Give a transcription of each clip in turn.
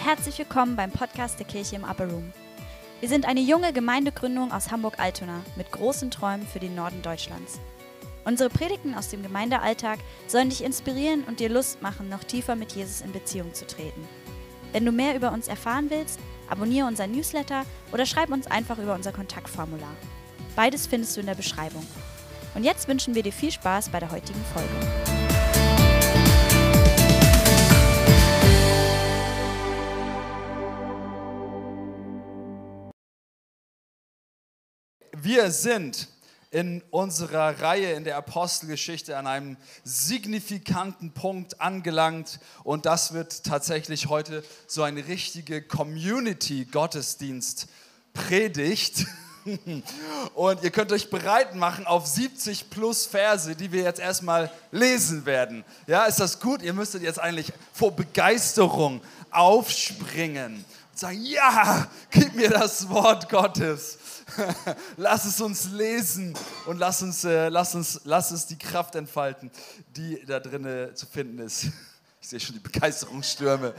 herzlich willkommen beim Podcast der Kirche im Upper Room. Wir sind eine junge Gemeindegründung aus Hamburg-Altona mit großen Träumen für den Norden Deutschlands. Unsere Predigten aus dem Gemeindealltag sollen dich inspirieren und dir Lust machen, noch tiefer mit Jesus in Beziehung zu treten. Wenn du mehr über uns erfahren willst, abonniere unseren Newsletter oder schreib uns einfach über unser Kontaktformular. Beides findest du in der Beschreibung. Und jetzt wünschen wir dir viel Spaß bei der heutigen Folge. Wir sind in unserer Reihe in der Apostelgeschichte an einem signifikanten Punkt angelangt und das wird tatsächlich heute so eine richtige Community-Gottesdienst-Predigt. Und ihr könnt euch bereit machen auf 70 plus Verse, die wir jetzt erstmal lesen werden. Ja, ist das gut? Ihr müsstet jetzt eigentlich vor Begeisterung aufspringen und sagen, ja, gib mir das Wort Gottes. Lass es uns lesen und lass uns die Kraft entfalten, die da drin zu finden ist. Ich sehe schon die Begeisterungsstürme.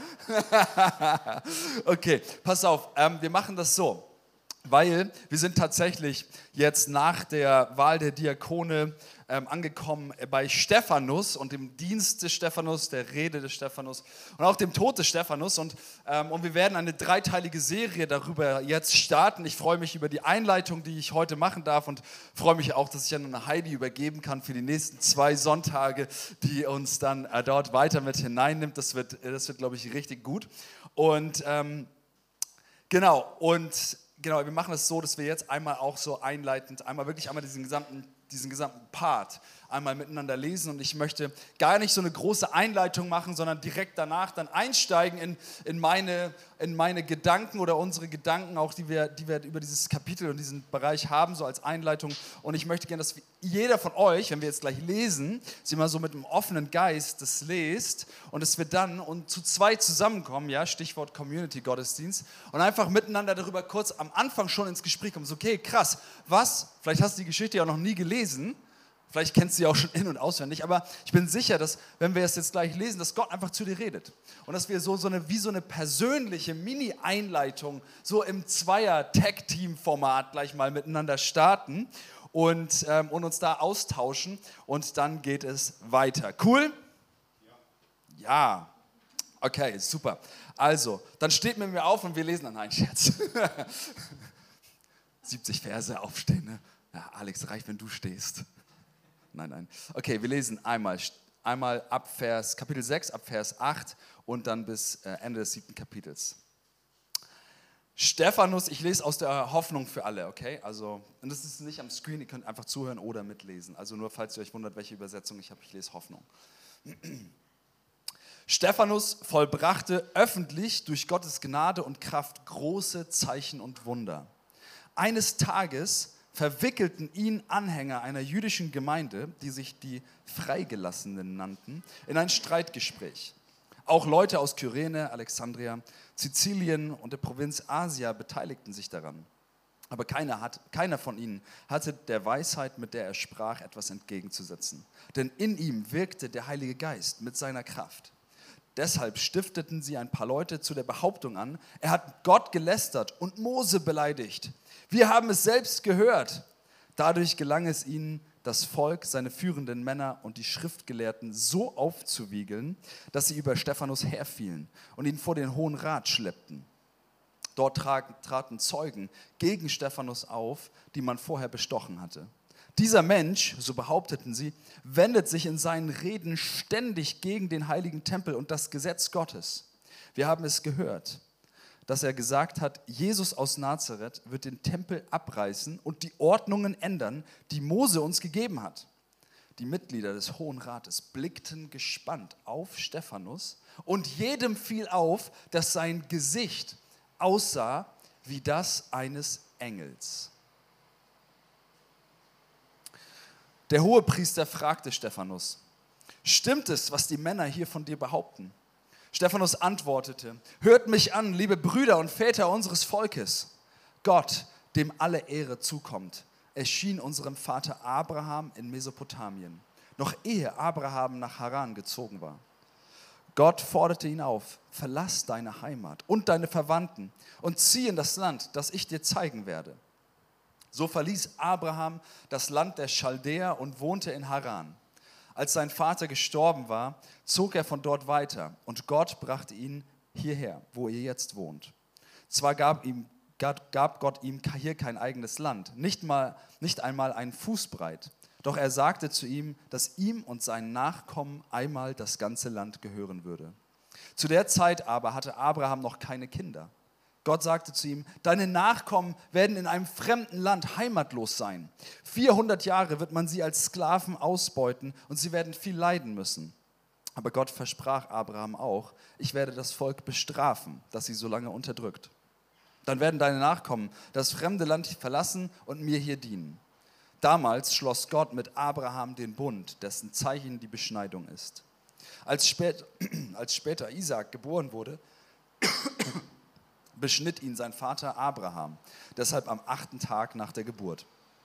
Okay, pass auf, wir machen das so, weil wir sind tatsächlich jetzt nach der Wahl der Diakone angekommen bei Stephanus und dem Dienst des Stephanus, der Rede des Stephanus und auch dem Tod des Stephanus. Und wir werden eine dreiteilige Serie darüber jetzt starten. Ich freue mich über die Einleitung, die ich heute machen darf und freue mich auch, dass ich an Heidi übergeben kann für die nächsten 2 Sonntage, die uns dann dort weiter mit hineinnimmt. Das wird glaube ich, richtig gut. Und genau, wir machen es so, dass wir jetzt einmal auch so einleitend, einmal diesen gesamten Part einmal miteinander lesen und ich möchte gar nicht so eine große Einleitung machen, sondern direkt danach dann einsteigen in meine Gedanken oder unsere Gedanken, auch die wir über dieses Kapitel und diesen Bereich haben, so als Einleitung. Und ich möchte gerne, dass jeder von euch, wenn wir jetzt gleich lesen, sie mal so mit einem offenen Geist das lest und dass wir dann zu 2 zusammenkommen, ja, Stichwort Community-Gottesdienst, und einfach miteinander darüber kurz am Anfang schon ins Gespräch kommen. So, okay, krass, vielleicht hast du die Geschichte ja auch noch nie gelesen, vielleicht kennst du sie auch schon in- und auswendig, aber ich bin sicher, dass, wenn wir es jetzt gleich lesen, dass Gott einfach zu dir redet. Und dass wir wie so eine persönliche Mini-Einleitung so im Zweier-Tag-Team-Format gleich mal miteinander starten und uns da austauschen und dann geht es weiter. Cool? Ja. Okay, super. Also, dann steht mit mir auf und wir lesen dann einen Scherz. 70 Verse aufstehen, ne? Ja, Alex, reicht, wenn du stehst. Nein. Okay, wir lesen einmal ab Kapitel 6, ab Vers 8 und dann bis Ende des 7. Kapitels. Stephanus, ich lese aus der Hoffnung für alle, okay? Also, und das ist nicht am Screen, ihr könnt einfach zuhören oder mitlesen. Also nur, falls ihr euch wundert, welche Übersetzung ich habe, ich lese Hoffnung. Stephanus vollbrachte öffentlich durch Gottes Gnade und Kraft große Zeichen und Wunder. Eines Tages verwickelten ihn Anhänger einer jüdischen Gemeinde, die sich die Freigelassenen nannten, in ein Streitgespräch. Auch Leute aus Kyrene, Alexandria, Sizilien und der Provinz Asia beteiligten sich daran. Aber keiner von ihnen hatte der Weisheit, mit der er sprach, etwas entgegenzusetzen. Denn in ihm wirkte der Heilige Geist mit seiner Kraft. Deshalb stifteten sie ein paar Leute zu der Behauptung an, er hat Gott gelästert und Mose beleidigt. Wir haben es selbst gehört. Dadurch gelang es ihnen, das Volk, seine führenden Männer und die Schriftgelehrten so aufzuwiegeln, dass sie über Stephanus herfielen und ihn vor den Hohen Rat schleppten. Dort traten Zeugen gegen Stephanus auf, die man vorher bestochen hatte. Dieser Mensch, so behaupteten sie, wendet sich in seinen Reden ständig gegen den heiligen Tempel und das Gesetz Gottes. Wir haben es gehört, dass er gesagt hat, Jesus aus Nazareth wird den Tempel abreißen und die Ordnungen ändern, die Mose uns gegeben hat. Die Mitglieder des Hohen Rates blickten gespannt auf Stephanus und jedem fiel auf, dass sein Gesicht aussah wie das eines Engels. Der Hohepriester fragte Stephanus, stimmt es, was die Männer hier von dir behaupten? Stephanus antwortete, hört mich an, liebe Brüder und Väter unseres Volkes. Gott, dem alle Ehre zukommt, erschien unserem Vater Abraham in Mesopotamien, noch ehe Abraham nach Haran gezogen war. Gott forderte ihn auf, verlass deine Heimat und deine Verwandten und zieh in das Land, das ich dir zeigen werde. So verließ Abraham das Land der Chaldäer und wohnte in Haran. Als sein Vater gestorben war, zog er von dort weiter und Gott brachte ihn hierher, wo ihr jetzt wohnt. Zwar gab Gott ihm hier kein eigenes Land, nicht einmal einen Fuß breit. Doch er sagte zu ihm, dass ihm und seinen Nachkommen einmal das ganze Land gehören würde. Zu der Zeit aber hatte Abraham noch keine Kinder. Gott sagte zu ihm, deine Nachkommen werden in einem fremden Land heimatlos sein. 400 Jahre wird man sie als Sklaven ausbeuten und sie werden viel leiden müssen. Aber Gott versprach Abraham auch, ich werde das Volk bestrafen, das sie so lange unterdrückt. Dann werden deine Nachkommen das fremde Land verlassen und mir hier dienen. Damals schloss Gott mit Abraham den Bund, dessen Zeichen die Beschneidung ist. Als später Isaak geboren wurde, beschnitt ihn sein Vater Abraham, deshalb am 8. Tag nach der Geburt.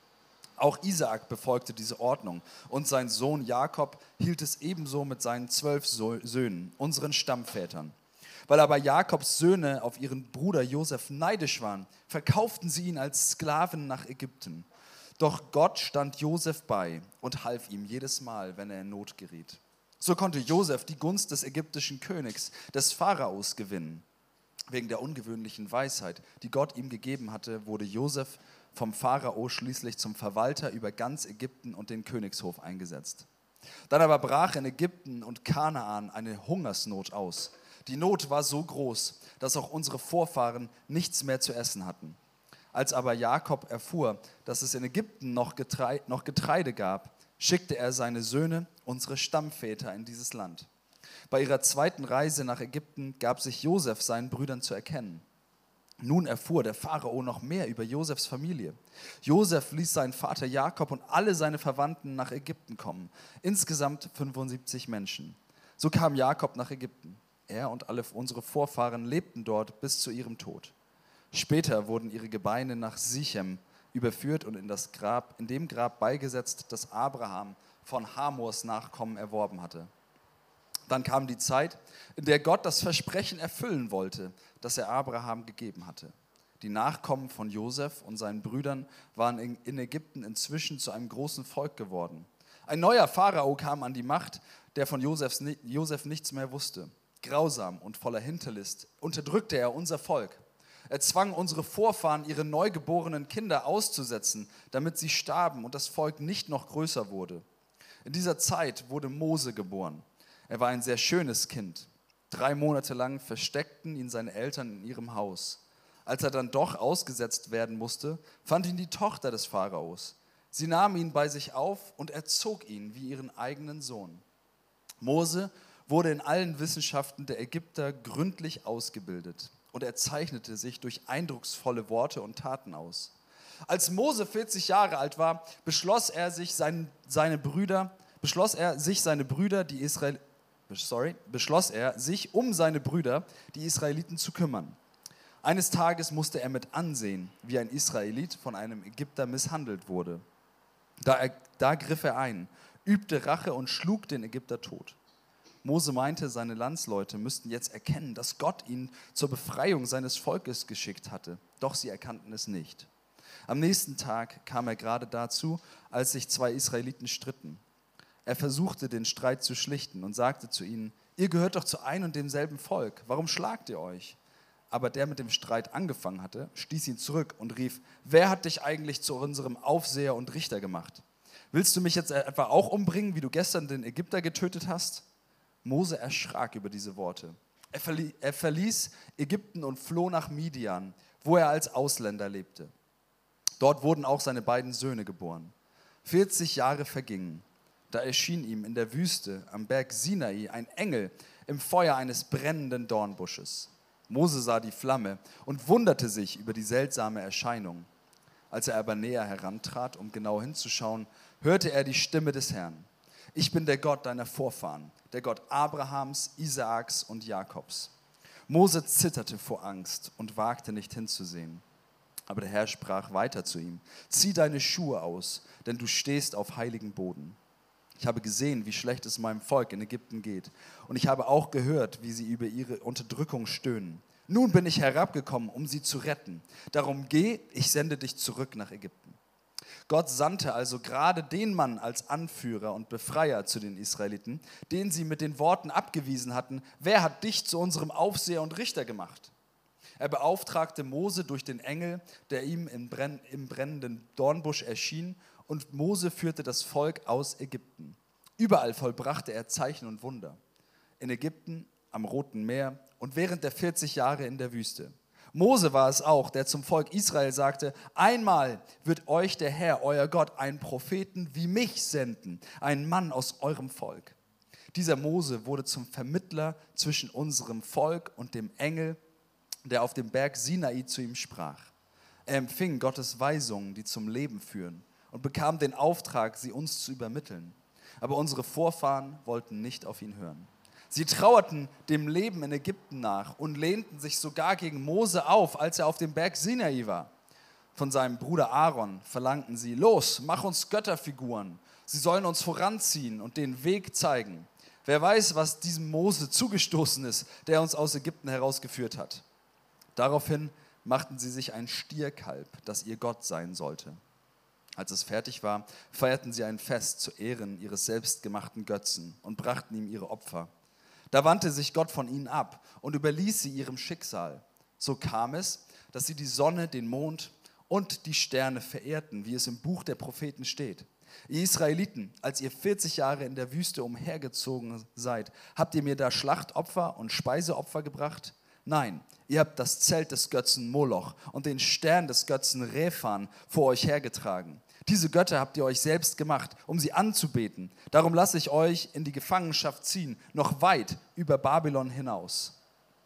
Auch Isaak befolgte diese Ordnung und sein Sohn Jakob hielt es ebenso mit seinen 12 Söhnen, unseren Stammvätern. Weil aber Jakobs Söhne auf ihren Bruder Josef neidisch waren, verkauften sie ihn als Sklaven nach Ägypten. Doch Gott stand Josef bei und half ihm jedes Mal, wenn er in Not geriet. So konnte Josef die Gunst des ägyptischen Königs, des Pharaos, gewinnen. Wegen der ungewöhnlichen Weisheit, die Gott ihm gegeben hatte, wurde Josef vom Pharao schließlich zum Verwalter über ganz Ägypten und den Königshof eingesetzt. Dann aber brach in Ägypten und Kanaan eine Hungersnot aus. Die Not war so groß, dass auch unsere Vorfahren nichts mehr zu essen hatten. Als aber Jakob erfuhr, dass es in Ägypten noch Getreide gab, schickte er seine Söhne, unsere Stammväter, in dieses Land. Bei ihrer zweiten Reise nach Ägypten gab sich Josef seinen Brüdern zu erkennen. Nun erfuhr der Pharao noch mehr über Josefs Familie. Josef ließ seinen Vater Jakob und alle seine Verwandten nach Ägypten kommen, insgesamt 75 Menschen. So kam Jakob nach Ägypten. Er und alle unsere Vorfahren lebten dort bis zu ihrem Tod. Später wurden ihre Gebeine nach Sichem überführt und in dem Grab beigesetzt, das Abraham von Hamors Nachkommen erworben hatte. Dann kam die Zeit, in der Gott das Versprechen erfüllen wollte, das er Abraham gegeben hatte. Die Nachkommen von Josef und seinen Brüdern waren in Ägypten inzwischen zu einem großen Volk geworden. Ein neuer Pharao kam an die Macht, der von Josef nichts mehr wusste. Grausam und voller Hinterlist unterdrückte er unser Volk. Er zwang unsere Vorfahren, ihre neugeborenen Kinder auszusetzen, damit sie starben und das Volk nicht noch größer wurde. In dieser Zeit wurde Mose geboren. Er war ein sehr schönes Kind. 3 Monate lang versteckten ihn seine Eltern in ihrem Haus. Als er dann doch ausgesetzt werden musste, fand ihn die Tochter des Pharaos. Sie nahm ihn bei sich auf und erzog ihn wie ihren eigenen Sohn. Mose wurde in allen Wissenschaften der Ägypter gründlich ausgebildet und er zeichnete sich durch eindrucksvolle Worte und Taten aus. Als Mose 40 Jahre alt war, beschloss er, sich um seine Brüder, die Israeliten, zu kümmern. Eines Tages musste er mit ansehen, wie ein Israelit von einem Ägypter misshandelt wurde. Da griff er ein, übte Rache und schlug den Ägypter tot. Mose meinte, seine Landsleute müssten jetzt erkennen, dass Gott ihn zur Befreiung seines Volkes geschickt hatte. Doch sie erkannten es nicht. Am nächsten Tag kam er gerade dazu, als sich 2 Israeliten stritten. Er versuchte, den Streit zu schlichten und sagte zu ihnen, ihr gehört doch zu ein und demselben Volk, warum schlagt ihr euch? Aber der mit dem Streit angefangen hatte, stieß ihn zurück und rief, wer hat dich eigentlich zu unserem Aufseher und Richter gemacht? Willst du mich jetzt etwa auch umbringen, wie du gestern den Ägypter getötet hast? Mose erschrak über diese Worte. Er verließ Ägypten und floh nach Midian, wo er als Ausländer lebte. Dort wurden auch seine beiden Söhne geboren. 40 Jahre vergingen. Da erschien ihm in der Wüste am Berg Sinai ein Engel im Feuer eines brennenden Dornbusches. Mose sah die Flamme und wunderte sich über die seltsame Erscheinung. Als er aber näher herantrat, um genau hinzuschauen, hörte er die Stimme des Herrn. Ich bin der Gott deiner Vorfahren, der Gott Abrahams, Isaaks und Jakobs. Mose zitterte vor Angst und wagte nicht hinzusehen. Aber der Herr sprach weiter zu ihm, zieh deine Schuhe aus, denn du stehst auf heiligem Boden. Ich habe gesehen, wie schlecht es meinem Volk in Ägypten geht. Und ich habe auch gehört, wie sie über ihre Unterdrückung stöhnen. Nun bin ich herabgekommen, um sie zu retten. Darum geh, ich sende dich zurück nach Ägypten. Gott sandte also gerade den Mann als Anführer und Befreier zu den Israeliten, den sie mit den Worten abgewiesen hatten: Wer hat dich zu unserem Aufseher und Richter gemacht? Er beauftragte Mose durch den Engel, der ihm im brennenden Dornbusch erschien, und Mose führte das Volk aus Ägypten. Überall vollbrachte er Zeichen und Wunder. In Ägypten, am Roten Meer und während der 40 Jahre in der Wüste. Mose war es auch, der zum Volk Israel sagte: Einmal wird euch der Herr, euer Gott, einen Propheten wie mich senden, einen Mann aus eurem Volk. Dieser Mose wurde zum Vermittler zwischen unserem Volk und dem Engel, der auf dem Berg Sinai zu ihm sprach. Er empfing Gottes Weisungen, die zum Leben führen, und bekam den Auftrag, sie uns zu übermitteln. Aber unsere Vorfahren wollten nicht auf ihn hören. Sie trauerten dem Leben in Ägypten nach und lehnten sich sogar gegen Mose auf, als er auf dem Berg Sinai war. Von seinem Bruder Aaron verlangten sie: Los, mach uns Götterfiguren. Sie sollen uns voranziehen und den Weg zeigen. Wer weiß, was diesem Mose zugestoßen ist, der uns aus Ägypten herausgeführt hat. Daraufhin machten sie sich ein Stierkalb, das ihr Gott sein sollte. Als es fertig war, feierten sie ein Fest zu Ehren ihres selbstgemachten Götzen und brachten ihm ihre Opfer. Da wandte sich Gott von ihnen ab und überließ sie ihrem Schicksal. So kam es, dass sie die Sonne, den Mond und die Sterne verehrten, wie es im Buch der Propheten steht. Ihr Israeliten, als ihr 40 Jahre in der Wüste umhergezogen seid, habt ihr mir da Schlachtopfer und Speiseopfer gebracht? Nein, ihr habt das Zelt des Götzen Moloch und den Stern des Götzen Rephan vor euch hergetragen. Diese Götter habt ihr euch selbst gemacht, um sie anzubeten. Darum lasse ich euch in die Gefangenschaft ziehen, noch weit über Babylon hinaus.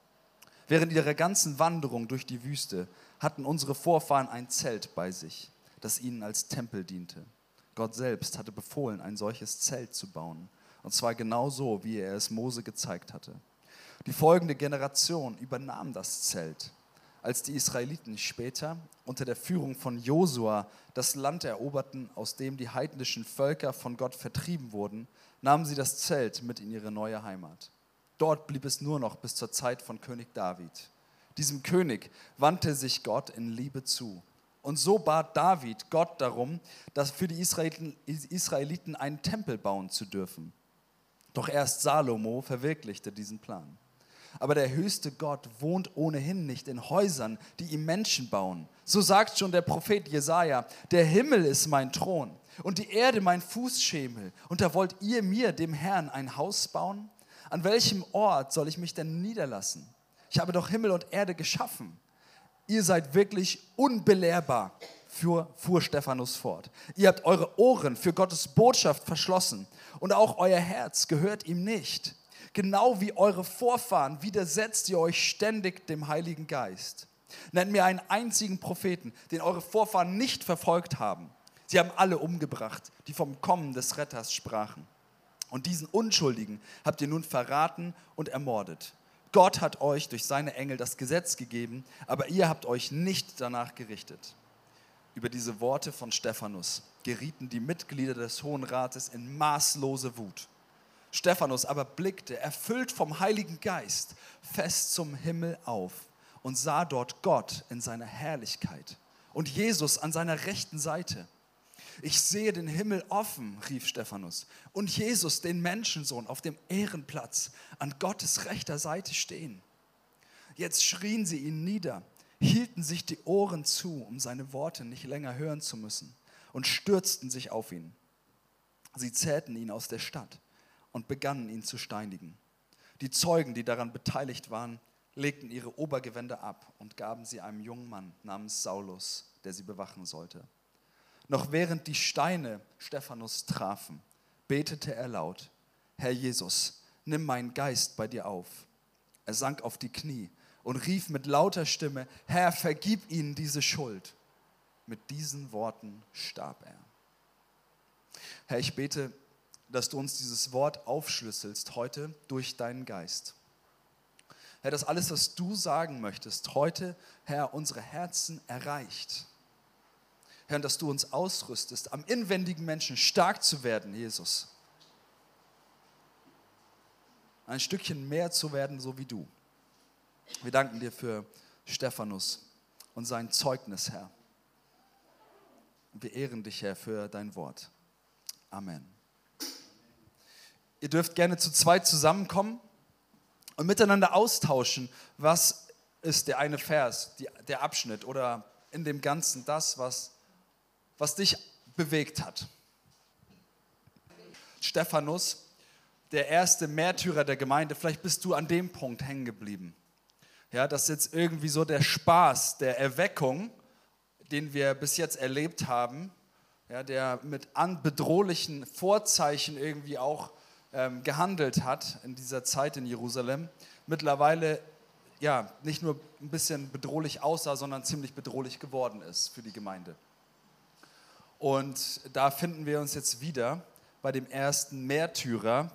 Während ihrer ganzen Wanderung durch die Wüste hatten unsere Vorfahren ein Zelt bei sich, das ihnen als Tempel diente. Gott selbst hatte befohlen, ein solches Zelt zu bauen, und zwar genau so, wie er es Mose gezeigt hatte. Die folgende Generation übernahm das Zelt. Als die Israeliten später unter der Führung von Josua das Land eroberten, aus dem die heidnischen Völker von Gott vertrieben wurden, nahmen sie das Zelt mit in ihre neue Heimat. Dort blieb es nur noch bis zur Zeit von König David. Diesem König wandte sich Gott in Liebe zu. Und so bat David Gott darum, dass für die Israeliten einen Tempel bauen zu dürfen. Doch erst Salomo verwirklichte diesen Plan. Aber der höchste Gott wohnt ohnehin nicht in Häusern, die ihm Menschen bauen. So sagt schon der Prophet Jesaja: Der Himmel ist mein Thron und die Erde mein Fußschemel. Und da wollt ihr mir, dem Herrn, ein Haus bauen? An welchem Ort soll ich mich denn niederlassen? Ich habe doch Himmel und Erde geschaffen. Ihr seid wirklich unbelehrbar, fuhr Stephanus fort. Ihr habt eure Ohren für Gottes Botschaft verschlossen und auch euer Herz gehört ihm nicht. Genau wie eure Vorfahren widersetzt ihr euch ständig dem Heiligen Geist. Nennt mir einen einzigen Propheten, den eure Vorfahren nicht verfolgt haben. Sie haben alle umgebracht, die vom Kommen des Retters sprachen. Und diesen Unschuldigen habt ihr nun verraten und ermordet. Gott hat euch durch seine Engel das Gesetz gegeben, aber ihr habt euch nicht danach gerichtet. Über diese Worte von Stephanus gerieten die Mitglieder des Hohen Rates in maßlose Wut. Stephanus aber blickte, erfüllt vom Heiligen Geist, fest zum Himmel auf und sah dort Gott in seiner Herrlichkeit und Jesus an seiner rechten Seite. Ich sehe den Himmel offen, rief Stephanus, und Jesus, den Menschensohn, auf dem Ehrenplatz an Gottes rechter Seite stehen. Jetzt schrien sie ihn nieder, hielten sich die Ohren zu, um seine Worte nicht länger hören zu müssen, und stürzten sich auf ihn. Sie zerrten ihn aus der Stadt und begannen ihn zu steinigen. Die Zeugen, die daran beteiligt waren, legten ihre Obergewänder ab und gaben sie einem jungen Mann namens Saulus, der sie bewachen sollte. Noch während die Steine Stephanus trafen, betete er laut: Herr Jesus, nimm meinen Geist bei dir auf. Er sank auf die Knie und rief mit lauter Stimme: Herr, vergib ihnen diese Schuld. Mit diesen Worten starb er. Herr, ich bete, dass du uns dieses Wort aufschlüsselst heute durch deinen Geist. Herr, dass alles, was du sagen möchtest, heute, Herr, unsere Herzen erreicht. Herr, dass du uns ausrüstest, am inwendigen Menschen stark zu werden, Jesus. ein Stückchen mehr zu werden, so wie du. Wir danken dir für Stephanus und sein Zeugnis, Herr. Wir ehren dich, Herr, für dein Wort. Amen. Ihr dürft gerne zu zweit zusammenkommen und miteinander austauschen, was ist der eine Vers, der Abschnitt oder in dem Ganzen das, was dich bewegt hat. Stephanus, der erste Märtyrer der Gemeinde, vielleicht bist du an dem Punkt hängen geblieben. Ja, dass jetzt irgendwie so der Spaß der Erweckung, den wir bis jetzt erlebt haben, ja, der mit bedrohlichen Vorzeichen irgendwie auch gehandelt hat in dieser Zeit in Jerusalem, mittlerweile ja, nicht nur ein bisschen bedrohlich aussah, sondern ziemlich bedrohlich geworden ist für die Gemeinde. Und da finden wir uns jetzt wieder bei dem ersten Märtyrer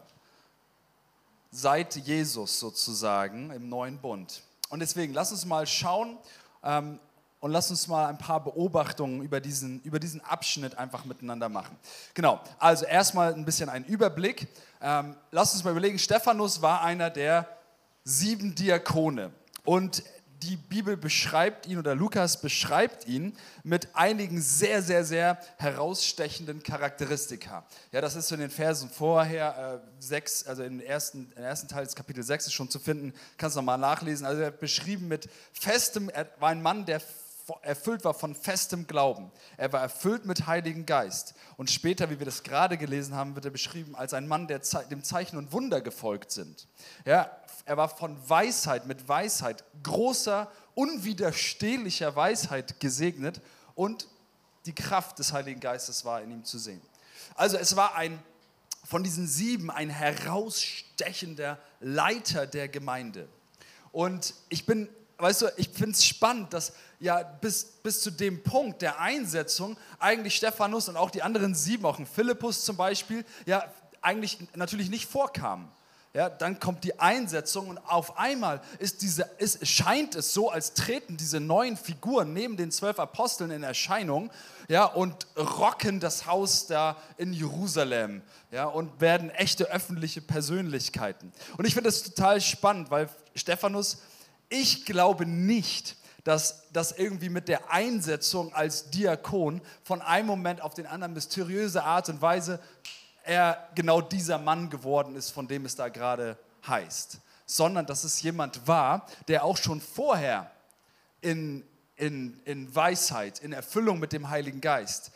seit Jesus sozusagen im neuen Bund. Und deswegen, lass uns mal schauen und lass uns mal ein paar Beobachtungen über diesen Abschnitt einfach miteinander machen. Genau, also erstmal ein bisschen ein Überblick. Lass uns mal überlegen, Stephanus war einer der 7 Diakone und die Bibel beschreibt ihn oder Lukas beschreibt ihn mit einigen sehr, sehr, sehr herausstechenden Charakteristika. Ja, das ist so in den Versen vorher, 6, also im ersten Teil des Kapitel 6 ist schon zu finden, kannst du nochmal nachlesen. Also er wird beschrieben mit festem, er war ein Mann, der erfüllt war von festem Glauben. Er war erfüllt mit Heiligen Geist. Und später, wie wir das gerade gelesen haben, wird er beschrieben als ein Mann, der dem Zeichen und Wunder gefolgt sind. Ja, er war von Weisheit, mit Weisheit, großer, unwiderstehlicher Weisheit gesegnet und die Kraft des Heiligen Geistes war in ihm zu sehen. Also es war von diesen 7 ein herausstechender Leiter der Gemeinde. Und ich finde es spannend, dass ja bis zu dem Punkt der Einsetzung eigentlich Stephanus und auch die anderen 7, auch in Philippus zum Beispiel, ja eigentlich natürlich nicht vorkamen. Ja, dann kommt die Einsetzung und auf einmal scheint es so, als treten diese neuen Figuren neben den 12 Aposteln in Erscheinung, ja, und rocken das Haus da in Jerusalem, ja, und werden echte öffentliche Persönlichkeiten. Und ich finde das total spannend, weil Stephanus, ich glaube nicht, dass das irgendwie mit der Einsetzung als Diakon von einem Moment auf den anderen mysteriöse Art und Weise er genau dieser Mann geworden ist, von dem es da gerade heißt, sondern dass es jemand war, der auch schon vorher in Weisheit, in Erfüllung mit dem Heiligen Geist,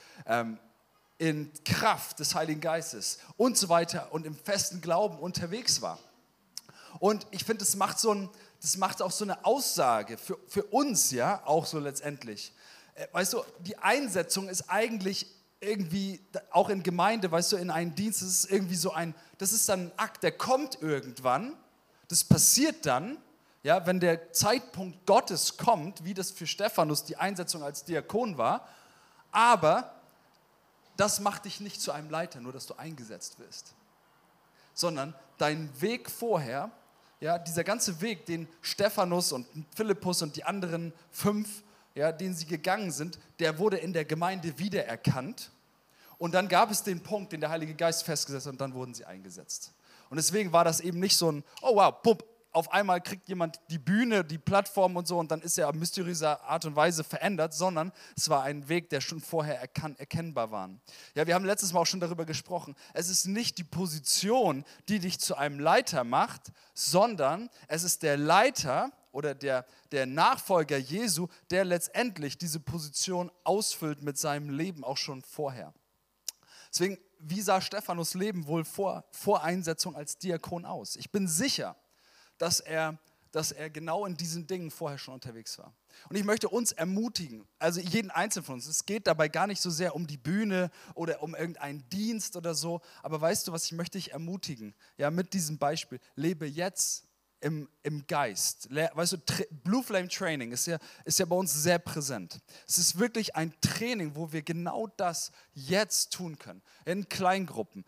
in Kraft des Heiligen Geistes und so weiter und im festen Glauben unterwegs war. Und ich finde, das macht auch so eine Aussage für uns, ja, auch so letztendlich. Weißt du, die Einsetzung ist eigentlich irgendwie, auch in Gemeinde, weißt du, in einen Dienst, das ist irgendwie so das ist dann ein Akt, der kommt irgendwann, das passiert dann, ja, wenn der Zeitpunkt Gottes kommt, wie das für Stephanus die Einsetzung als Diakon war, aber das macht dich nicht zu einem Leiter, nur dass du eingesetzt wirst, sondern dein Weg vorher, ja, dieser ganze Weg, den Stephanus und Philippus und die anderen 5, ja, den sie gegangen sind, der wurde in der Gemeinde wiedererkannt. Und dann gab es den Punkt, den der Heilige Geist festgesetzt hat und dann wurden sie eingesetzt. Und deswegen war das eben nicht so ein, oh wow, pump, auf einmal kriegt jemand die Bühne, die Plattform und so und dann ist er auf mysteriöse Art und Weise verändert, sondern es war ein Weg, der schon vorher erkennbar war. Ja, wir haben letztes Mal auch schon darüber gesprochen. Es ist nicht die Position, die dich zu einem Leiter macht, sondern es ist der Leiter oder der Nachfolger Jesu, der letztendlich diese Position ausfüllt mit seinem Leben auch schon vorher. Deswegen, wie sah Stephanus' Leben wohl vor Einsetzung als Diakon aus? Ich bin sicher, dass er genau in diesen Dingen vorher schon unterwegs war. Und ich möchte uns ermutigen, also jeden Einzelnen von uns, es geht dabei gar nicht so sehr um die Bühne oder um irgendeinen Dienst oder so, aber weißt du was, ich möchte dich ermutigen, ja, mit diesem Beispiel, lebe jetzt im Geist. Weißt du, Blue Flame Training ist ja bei uns sehr präsent. Es ist wirklich ein Training, wo wir genau das jetzt tun können. In Kleingruppen,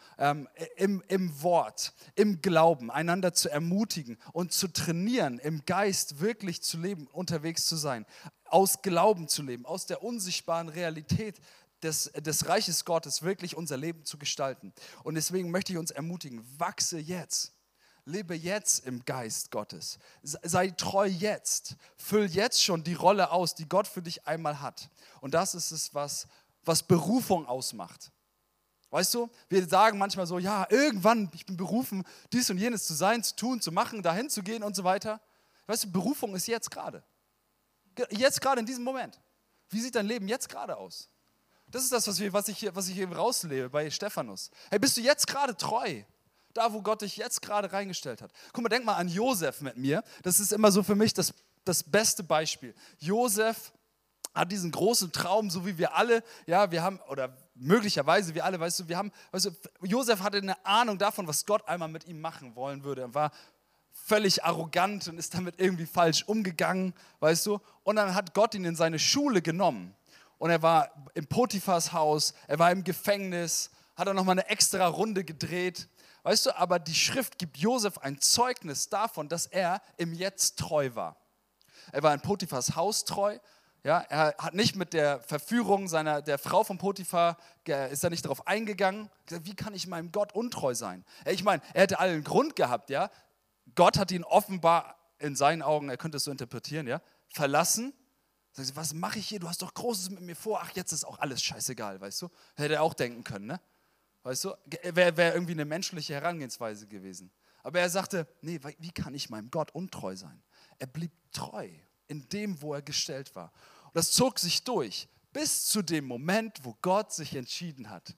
im Wort, im Glauben, einander zu ermutigen und zu trainieren, im Geist wirklich zu leben, unterwegs zu sein, aus Glauben zu leben, aus der unsichtbaren Realität des Reiches Gottes wirklich unser Leben zu gestalten. Und deswegen möchte ich uns ermutigen, wachse jetzt. Lebe jetzt im Geist Gottes. Sei treu jetzt. Füll jetzt schon die Rolle aus, die Gott für dich einmal hat. Und das ist es, was Berufung ausmacht. Weißt du, wir sagen manchmal so, ja, irgendwann, ich bin berufen, dies und jenes zu sein, zu tun, zu machen, dahin zu gehen und so weiter. Weißt du, Berufung ist jetzt gerade. Jetzt gerade in diesem Moment. Wie sieht dein Leben jetzt gerade aus? Das ist das, was ich hier rauslebe bei Stephanus. Hey, bist du jetzt gerade treu? Da, wo Gott dich jetzt gerade reingestellt hat. Guck mal, denk mal an Josef mit mir. Das ist immer so für mich das beste Beispiel. Josef hat diesen großen Traum, so wie wir alle, ja, wir haben, oder möglicherweise wir alle, weißt du, Josef hatte eine Ahnung davon, was Gott einmal mit ihm machen wollen würde. Er war völlig arrogant und ist damit irgendwie falsch umgegangen, weißt du. Und dann hat Gott ihn in seine Schule genommen. Und er war im Potiphars Haus, er war im Gefängnis, hat er nochmal eine extra Runde gedreht. Weißt du, aber die Schrift gibt Josef ein Zeugnis davon, dass er im Jetzt treu war. Er war in Potiphars Haus treu. Ja, er hat nicht mit der Verführung der Frau von Potiphar, ist er nicht darauf eingegangen. Gesagt, wie kann ich meinem Gott untreu sein? Ich meine, er hätte allen Grund gehabt, ja. Gott hat ihn offenbar in seinen Augen, er könnte es so interpretieren, ja, verlassen. Sagt, was mache ich hier? Du hast doch Großes mit mir vor. Ach, jetzt ist auch alles scheißegal, weißt du? Hätte er auch denken können, ne? Weißt du? Wäre irgendwie eine menschliche Herangehensweise gewesen. Aber er sagte, nee, wie kann ich meinem Gott untreu sein? Er blieb treu in dem, wo er gestellt war. Und das zog sich durch, bis zu dem Moment, wo Gott sich entschieden hat.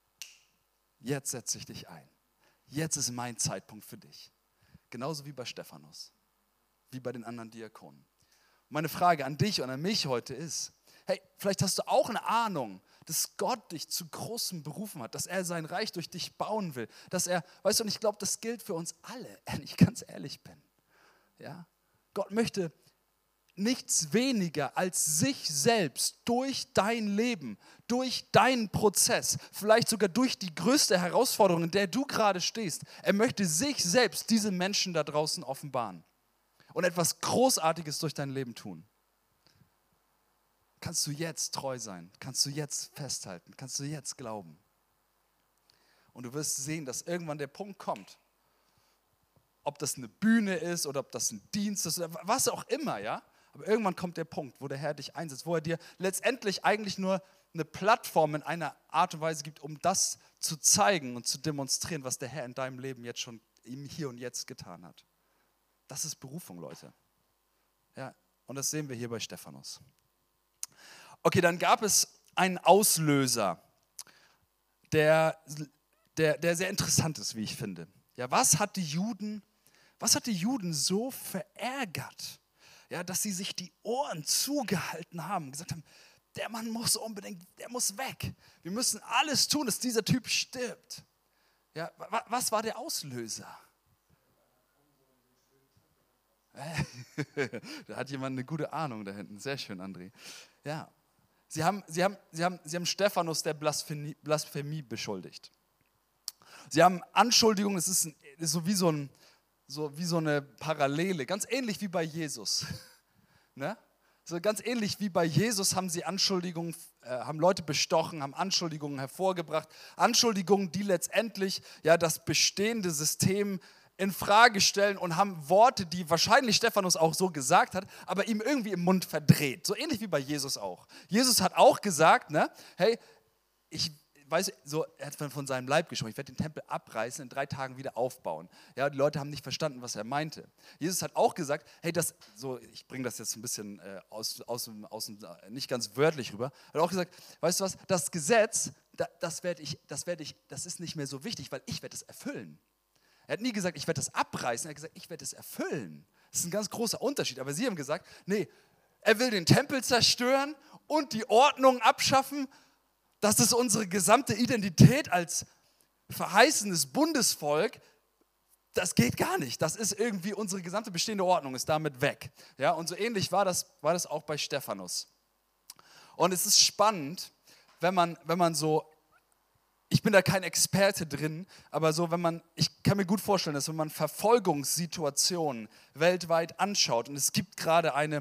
Jetzt setze ich dich ein. Jetzt ist mein Zeitpunkt für dich. Genauso wie bei Stephanus, wie bei den anderen Diakonen. Meine Frage an dich und an mich heute ist, hey, vielleicht hast du auch eine Ahnung, dass Gott dich zu Großem berufen hat, dass er sein Reich durch dich bauen will, dass er, weißt du, und ich glaube, das gilt für uns alle, wenn ich ganz ehrlich bin. Ja? Gott möchte nichts weniger als sich selbst durch dein Leben, durch deinen Prozess, vielleicht sogar durch die größte Herausforderung, in der du gerade stehst. Er möchte sich selbst diese Menschen da draußen offenbaren und etwas Großartiges durch dein Leben tun. Kannst du jetzt treu sein? Kannst du jetzt festhalten? Kannst du jetzt glauben? Und du wirst sehen, dass irgendwann der Punkt kommt, ob das eine Bühne ist oder ob das ein Dienst ist oder was auch immer, ja? Aber irgendwann kommt der Punkt, wo der Herr dich einsetzt, wo er dir letztendlich eigentlich nur eine Plattform in einer Art und Weise gibt, um das zu zeigen und zu demonstrieren, was der Herr in deinem Leben jetzt schon im Hier und Jetzt getan hat. Das ist Berufung, Leute. Ja, und das sehen wir hier bei Stephanus. Okay, dann gab es einen Auslöser, der sehr interessant ist, wie ich finde. Ja, was hat die Juden so verärgert, ja, dass sie sich die Ohren zugehalten haben, gesagt haben, der Mann muss unbedingt, der muss weg. Wir müssen alles tun, dass dieser Typ stirbt. Ja, was war der Auslöser? Da hat jemand eine gute Ahnung da hinten. Sehr schön, André. Ja. Sie haben Stephanus der Blasphemie beschuldigt. Sie haben Anschuldigungen, es ist so wie so eine Parallele, ganz ähnlich wie bei Jesus. Ne? So ganz ähnlich wie bei Jesus haben sie Anschuldigungen, haben Leute bestochen, haben Anschuldigungen hervorgebracht. Anschuldigungen, die letztendlich ja das bestehende System in Frage stellen und haben Worte, die wahrscheinlich Stephanus auch so gesagt hat, aber ihm irgendwie im Mund verdreht. So ähnlich wie bei Jesus auch. Jesus hat auch gesagt, ne, hey, er hat von seinem Leib gesprochen, ich werde den Tempel abreißen, in 3 Tagen wieder aufbauen. Ja, die Leute haben nicht verstanden, was er meinte. Jesus hat auch gesagt, hey, ich bringe das jetzt ein bisschen nicht ganz wörtlich rüber, er hat auch gesagt, weißt du was, das Gesetz, das ist nicht mehr so wichtig, weil ich werde es erfüllen. Er hat nie gesagt, ich werde das abreißen, er hat gesagt, ich werde es erfüllen. Das ist ein ganz großer Unterschied, aber sie haben gesagt, nee, er will den Tempel zerstören und die Ordnung abschaffen. Das ist unsere gesamte Identität als verheißenes Bundesvolk. Das geht gar nicht. Das ist irgendwie unsere gesamte bestehende Ordnung, ist damit weg. Ja, und so ähnlich war das auch bei Stephanus. Und es ist spannend, wenn man so, ich bin da kein Experte drin, aber so, ich kann mir gut vorstellen, dass wenn man Verfolgungssituationen weltweit anschaut und es gibt gerade eine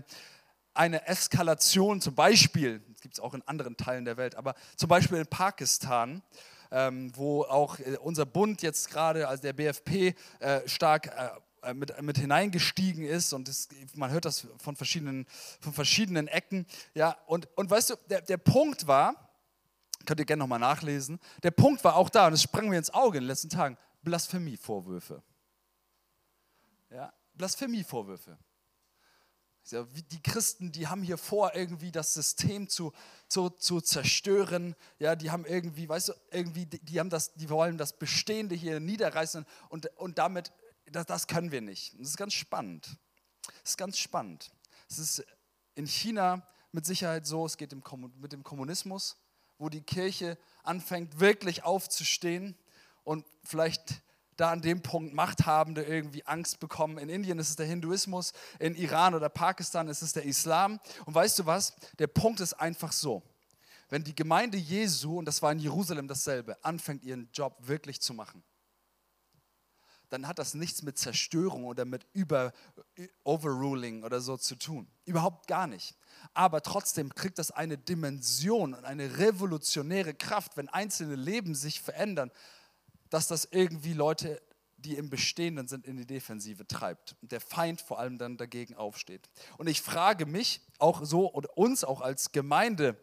Eskalation, zum Beispiel, das gibt es auch in anderen Teilen der Welt, aber zum Beispiel in Pakistan, wo auch unser Bund jetzt gerade, also der BFP, stark mit hineingestiegen ist und man hört das von verschiedenen Ecken. Ja, und weißt du, der Punkt war, könnt ihr gerne nochmal nachlesen, der Punkt war auch da und es sprang mir ins Auge in den letzten Tagen, Blasphemievorwürfe. Ja, Blasphemievorwürfe. Die Christen, die haben hier vor, irgendwie das System zu zerstören. Ja, die haben irgendwie, weißt du, die wollen das Bestehende hier niederreißen und damit, das können wir nicht. Das ist ganz spannend. Das ist ganz spannend. Es ist in China mit Sicherheit so, es geht mit dem Kommunismus, wo die Kirche anfängt wirklich aufzustehen und vielleicht da an dem Punkt Machthabende irgendwie Angst bekommen. In Indien ist es der Hinduismus, in Iran oder Pakistan ist es der Islam. Und weißt du was? Der Punkt ist einfach so, wenn die Gemeinde Jesu, und das war in Jerusalem dasselbe, anfängt ihren Job wirklich zu machen, dann hat das nichts mit Zerstörung oder mit Overruling oder so zu tun. Überhaupt gar nicht. Aber trotzdem kriegt das eine Dimension und eine revolutionäre Kraft, wenn einzelne Leben sich verändern, dass das irgendwie Leute, die im Bestehenden sind, in die Defensive treibt. Und der Feind vor allem dann dagegen aufsteht. Und ich frage mich auch so und uns auch als Gemeinde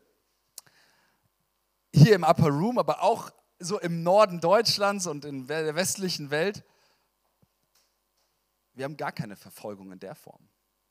hier im Upper Room, aber auch so im Norden Deutschlands und in der westlichen Welt, wir haben gar keine Verfolgung in der Form.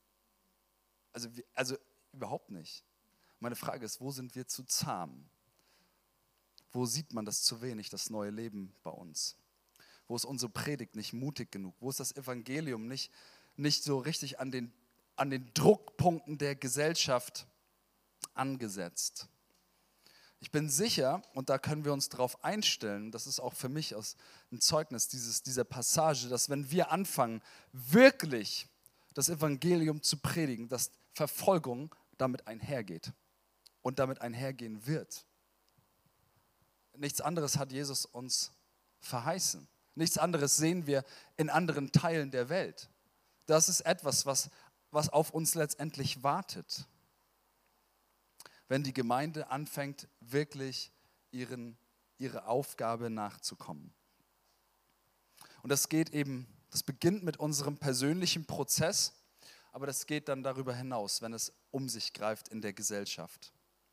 Also überhaupt nicht. Meine Frage ist, wo sind wir zu zahm? Wo sieht man das zu wenig, das neue Leben bei uns? Wo ist unsere Predigt nicht mutig genug? Wo ist das Evangelium nicht so richtig an den Druckpunkten der Gesellschaft angesetzt? Ich bin sicher, und da können wir uns darauf einstellen, das ist auch für mich ein Zeugnis dieser Passage, dass wenn wir anfangen, wirklich das Evangelium zu predigen, dass Verfolgung damit einhergeht und damit einhergehen wird. Nichts anderes hat Jesus uns verheißen. Nichts anderes sehen wir in anderen Teilen der Welt. Das ist etwas, was auf uns letztendlich wartet. Wenn die Gemeinde anfängt, wirklich ihre Aufgabe nachzukommen. Und das beginnt mit unserem persönlichen Prozess, aber das geht dann darüber hinaus, wenn es um sich greift in der Gesellschaft.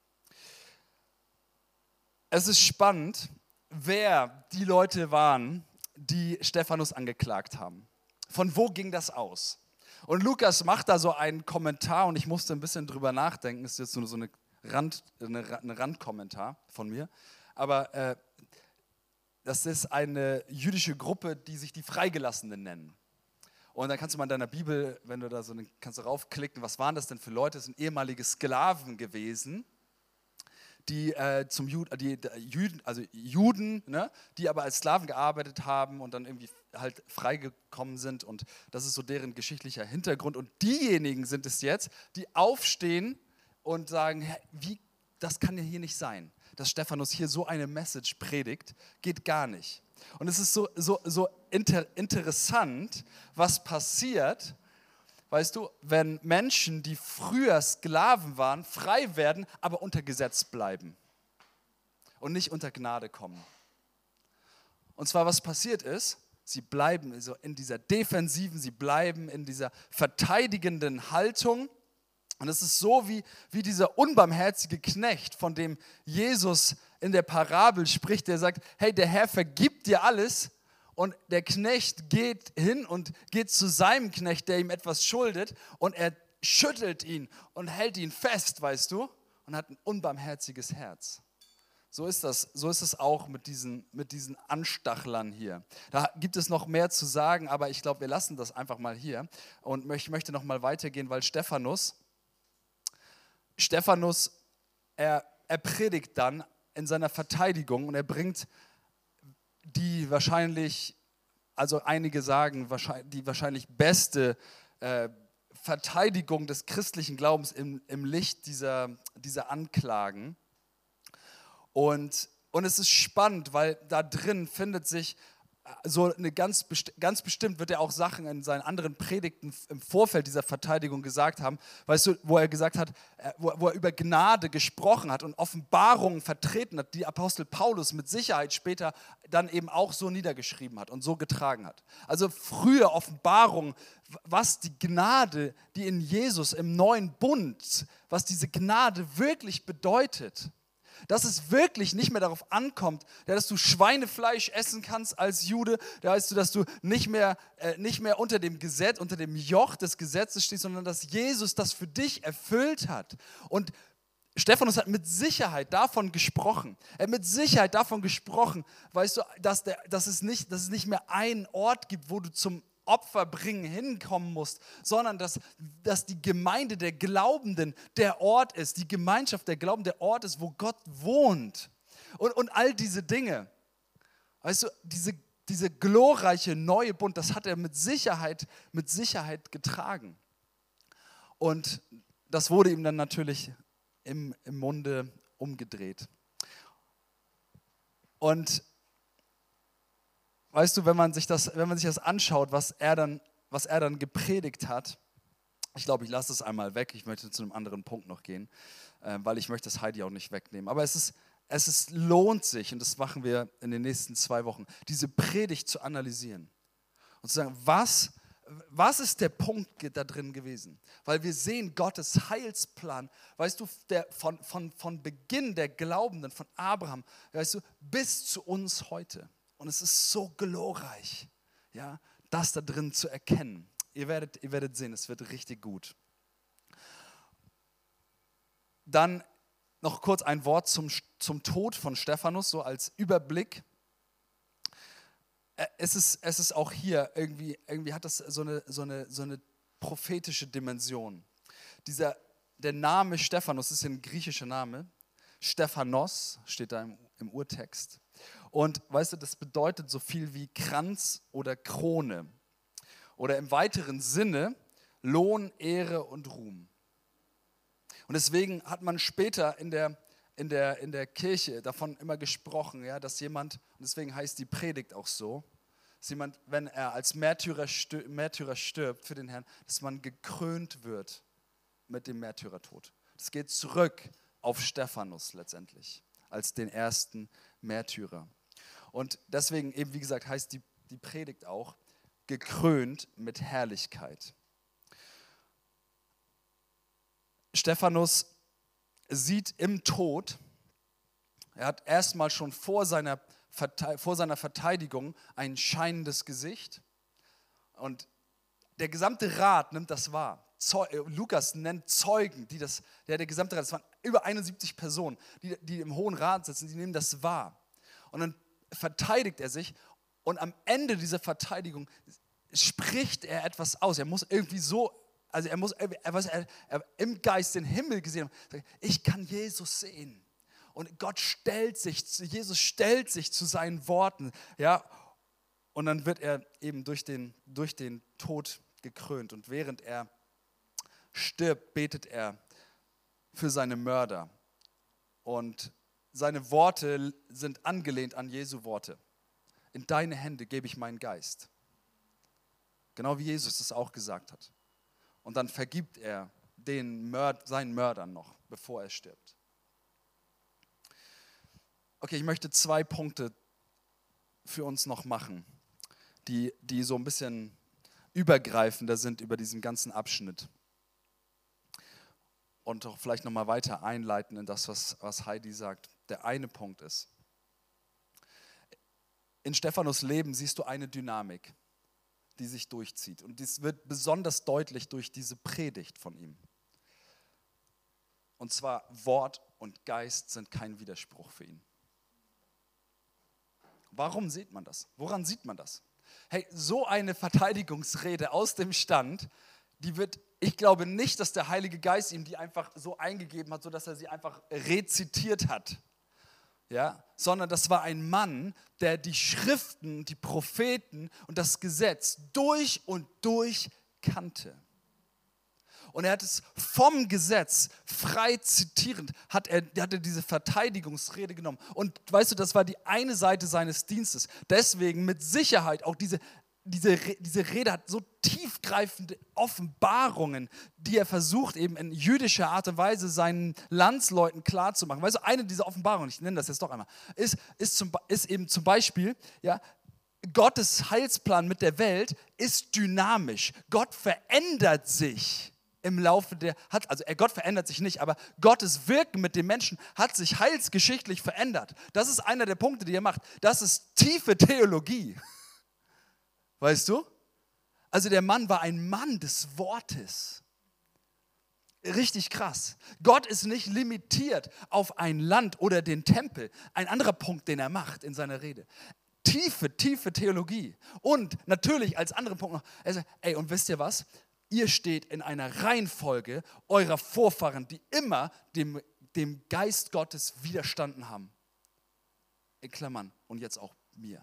Es ist spannend, wer die Leute waren, die Stephanus angeklagt haben. Von wo ging das aus? Und Lukas macht da so einen Kommentar und ich musste ein bisschen drüber nachdenken. Das ist jetzt nur so eine Randkommentar von mir. Aber das ist eine jüdische Gruppe, die sich die Freigelassenen nennen. Und dann kannst du mal in deiner Bibel, wenn du da kannst du raufklicken, was waren das denn für Leute? Das sind ehemalige Sklaven gewesen, die Juden, ne, die aber als Sklaven gearbeitet haben und dann irgendwie halt freigekommen sind. Und das ist so deren geschichtlicher Hintergrund. Und diejenigen sind es jetzt, die aufstehen und sagen, das kann ja hier nicht sein, dass Stephanus hier so eine Message predigt, geht gar nicht. Und es ist so interessant, was passiert, weißt du, wenn Menschen, die früher Sklaven waren, frei werden, aber unter Gesetz bleiben und nicht unter Gnade kommen. Und zwar, was passiert ist, sie bleiben so in dieser defensiven, sie bleiben in dieser verteidigenden Haltung. Und es ist so wie dieser unbarmherzige Knecht, von dem Jesus in der Parabel spricht, der sagt, hey, der Herr vergibt dir alles. Und der Knecht geht hin und geht zu seinem Knecht, der ihm etwas schuldet, und er schüttelt ihn und hält ihn fest, weißt du, und hat ein unbarmherziges Herz. So ist es auch mit diesen Anstachlern hier. Da gibt es noch mehr zu sagen, aber ich glaube, wir lassen das einfach mal hier. Und ich möchte noch mal weitergehen, weil Stephanus, er predigt dann in seiner Verteidigung und er bringt die wahrscheinlich, also einige sagen, die wahrscheinlich beste Verteidigung des christlichen Glaubens im Licht dieser Anklagen. Und es ist spannend, weil da drin findet sich so eine ganz bestimmt wird er auch Sachen in seinen anderen Predigten im Vorfeld dieser Verteidigung gesagt haben, weißt du, wo er gesagt hat, wo er über Gnade gesprochen hat und Offenbarungen vertreten hat, die Apostel Paulus mit Sicherheit später dann eben auch so niedergeschrieben hat und so getragen hat. Also frühe Offenbarungen, was die Gnade, die in Jesus im neuen Bund, was diese Gnade wirklich bedeutet. Dass es wirklich nicht mehr darauf ankommt, dass du Schweinefleisch essen kannst als Jude, dass du nicht mehr unter dem Gesetz, unter dem Joch des Gesetzes stehst, sondern dass Jesus das für dich erfüllt hat. Und Stephanus hat mit Sicherheit davon gesprochen. Er hat mit Sicherheit davon gesprochen, weißt du, dass es nicht mehr einen Ort gibt, wo du zum Opferbringen hinkommen musst, sondern dass die Gemeinde der Glaubenden der Ort ist, die Gemeinschaft der Glaubenden der Ort ist, wo Gott wohnt. Und all diese Dinge, weißt du, diese glorreiche neue Bund, das hat er mit Sicherheit getragen. Und das wurde ihm dann natürlich im Munde umgedreht. Und weißt du, wenn man sich das anschaut, was er dann gepredigt hat, ich glaube, ich lasse es einmal weg, ich möchte zu einem anderen Punkt noch gehen, weil ich möchte das Heidi auch nicht wegnehmen. Aber es lohnt sich, und das machen wir in den nächsten 2 Wochen, diese Predigt zu analysieren und zu sagen, was ist der Punkt da drin gewesen? Weil wir sehen Gottes Heilsplan, weißt du, von Beginn der Glaubenden, von Abraham, weißt du, bis zu uns heute. Und es ist so glorreich, ja, das da drin zu erkennen. Ihr werdet sehen, es wird richtig gut. Dann noch kurz ein Wort zum Tod von Stephanus, so als Überblick. Es ist auch hier, irgendwie hat das so eine prophetische Dimension. Der Name Stephanus ist ein griechischer Name. Stephanos steht da im Urtext. Und weißt du, das bedeutet so viel wie Kranz oder Krone. Oder im weiteren Sinne Lohn, Ehre und Ruhm. Und deswegen hat man später in der Kirche davon immer gesprochen, ja, dass jemand, und deswegen heißt die Predigt auch so, dass jemand, wenn er als Märtyrer stirbt für den Herrn, dass man gekrönt wird mit dem Märtyrertod. Das geht zurück auf Stephanus letztendlich, als den ersten Märtyrer. Und deswegen eben, wie gesagt, heißt die Predigt auch, gekrönt mit Herrlichkeit. Stephanus sieht im Tod, er hat erstmal schon vor seiner Verteidigung ein scheinendes Gesicht und der gesamte Rat nimmt das wahr. Lukas nennt Zeugen, der gesamte Rat, das waren über 71 Personen, die im Hohen Rat sitzen, die nehmen das wahr. Und dann verteidigt er sich und am Ende dieser Verteidigung spricht er etwas aus. Er muss irgendwie so, also er im Geist den Himmel gesehen haben. Ich kann Jesus sehen. Und Jesus stellt sich zu seinen Worten. Ja? Und dann wird er eben durch den Tod gekrönt. Und während er stirbt, betet er für seine Mörder. Und seine Worte sind angelehnt an Jesu Worte. In deine Hände gebe ich meinen Geist. Genau wie Jesus es auch gesagt hat. Und dann vergibt er seinen Mördern noch, bevor er stirbt. Okay, ich möchte 2 Punkte für uns noch machen, die so ein bisschen übergreifender sind über diesen ganzen Abschnitt. Und auch vielleicht nochmal weiter einleiten in das, was Heidi sagt. Der eine Punkt ist, in Stephanus' Leben siehst du eine Dynamik, die sich durchzieht. Und dies wird besonders deutlich durch diese Predigt von ihm. Und zwar Wort und Geist sind kein Widerspruch für ihn. Warum sieht man das? Woran sieht man das? Hey, so eine Verteidigungsrede aus dem Stand, ich glaube nicht, dass der Heilige Geist ihm die einfach so eingegeben hat, sodass er sie einfach rezitiert hat. Ja, sondern das war ein Mann, der die Schriften, die Propheten und das Gesetz durch und durch kannte. Und er hat es vom Gesetz frei zitierend, hat er diese Verteidigungsrede genommen. Und weißt du, das war die eine Seite seines Dienstes. Deswegen mit Sicherheit auch diese Rede hat so tiefgreifende Offenbarungen, die er versucht eben in jüdischer Art und Weise seinen Landsleuten klarzumachen. Weißt du, eine dieser Offenbarungen, ich nenne das jetzt doch einmal, ist eben zum Beispiel, ja, Gottes Heilsplan mit der Welt ist dynamisch. Gott verändert sich im Laufe Gott verändert sich nicht, aber Gottes Wirken mit den Menschen hat sich heilsgeschichtlich verändert. Das ist einer der Punkte, die er macht. Das ist tiefe Theologie. Weißt du? Also der Mann war ein Mann des Wortes. Richtig krass. Gott ist nicht limitiert auf ein Land oder den Tempel. Ein anderer Punkt, den er macht in seiner Rede. Tiefe Theologie. Und natürlich als anderen Punkt noch, er sagt, und wisst ihr was? Ihr steht in einer Reihenfolge eurer Vorfahren, die immer dem Geist Gottes widerstanden haben. In Klammern. Und jetzt auch mir.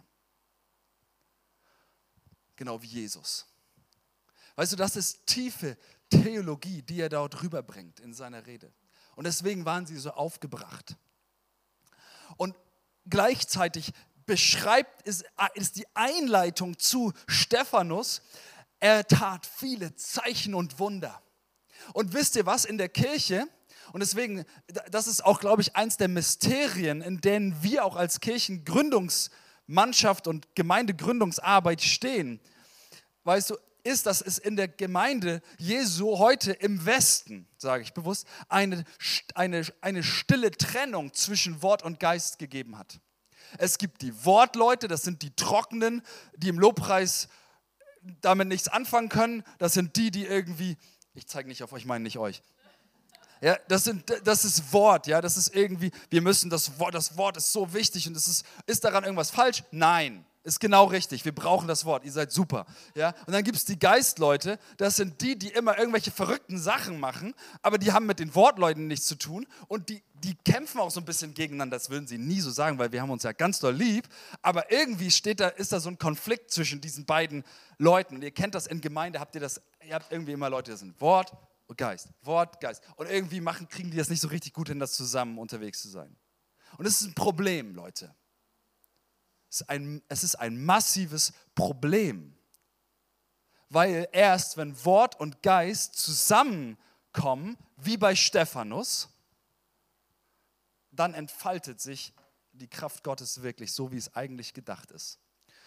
Genau wie Jesus. Weißt du, das ist tiefe Theologie, die er dort rüberbringt in seiner Rede. Und deswegen waren sie so aufgebracht. Und gleichzeitig ist die Einleitung zu Stephanus, er tat viele Zeichen und Wunder. Und wisst ihr was, in der Kirche, und deswegen, das ist auch, glaube ich, eins der Mysterien, in denen wir auch als Kirchengründungsmannschaft und Gemeindegründungsarbeit stehen, weißt du, ist, dass es in der Gemeinde Jesu heute im Westen, sage ich bewusst, eine stille Trennung zwischen Wort und Geist gegeben hat. Es gibt die Wortleute, das sind die Trockenen, die im Lobpreis damit nichts anfangen können. Das sind die irgendwie, ich zeige nicht auf euch, ich meine nicht euch. Ja, das ist Wort, ja, das ist irgendwie, wir müssen das Wort ist so wichtig und ist daran irgendwas falsch? Nein, ist genau richtig, wir brauchen das Wort, ihr seid super. Ja? Und dann gibt es die Geistleute, das sind die immer irgendwelche verrückten Sachen machen, aber die haben mit den Wortleuten nichts zu tun und die kämpfen auch so ein bisschen gegeneinander, das würden sie nie so sagen, weil wir haben uns ja ganz doll lieb, aber irgendwie ist da so ein Konflikt zwischen diesen beiden Leuten. Und ihr kennt das in Gemeinde, ihr habt irgendwie immer Leute, das sind Wort und Geist, Wort, Geist. Und irgendwie kriegen die das nicht so richtig gut hin, das zusammen unterwegs zu sein. Und das ist ein Problem, Leute. Es ist ein massives Problem, weil erst wenn Wort und Geist zusammenkommen, wie bei Stephanus, dann entfaltet sich die Kraft Gottes wirklich so, wie es eigentlich gedacht ist.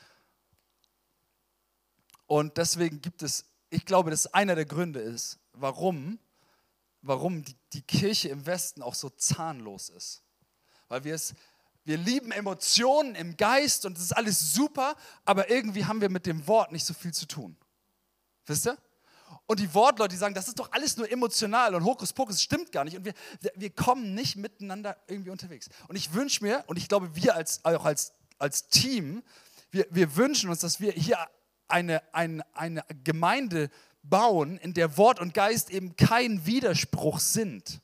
Und deswegen ich glaube, dass einer der Gründe ist, warum die Kirche im Westen auch so zahnlos ist. Weil wir lieben Emotionen im Geist und das ist alles super, aber irgendwie haben wir mit dem Wort nicht so viel zu tun. Wisst ihr? Und die Wortleute, die sagen, das ist doch alles nur emotional und Hokuspokus, stimmt gar nicht. Und wir kommen nicht miteinander irgendwie unterwegs. Und ich wünsche mir, und ich glaube, wir als Team, wir wünschen uns, dass wir hier eine Gemeinde bauen, in der Wort und Geist eben kein Widerspruch sind,